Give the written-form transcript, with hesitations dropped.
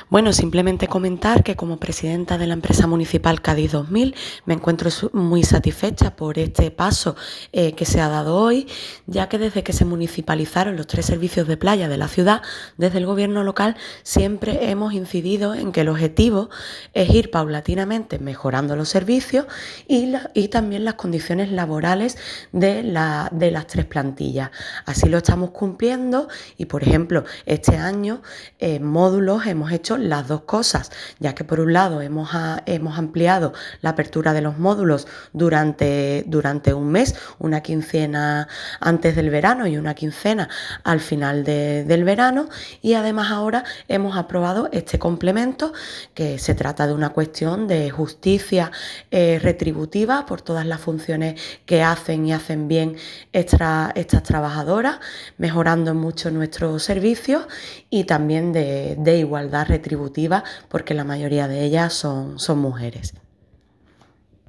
Bueno, simplemente comentar que como presidenta de la empresa municipal Cádiz 2000 me encuentro muy satisfecha por este paso que se ha dado hoy, ya que desde que se municipalizaron los 3 servicios de playa de la ciudad, desde el gobierno local siempre hemos incidido en que el objetivo es ir paulatinamente mejorando los servicios y también las condiciones laborales de las 3 plantillas. Así lo estamos cumpliendo y, por ejemplo, este año en módulos hemos hecho las dos cosas, ya que por un lado hemos ampliado la apertura de los módulos durante un mes, una quincena antes del verano y una quincena al final del verano, y además ahora hemos aprobado este complemento, que se trata de una cuestión de justicia retributiva por todas las funciones que hacen y hacen bien estas trabajadoras, mejorando mucho nuestros servicios, y también de igualdad retributiva, porque la mayoría de ellas son mujeres.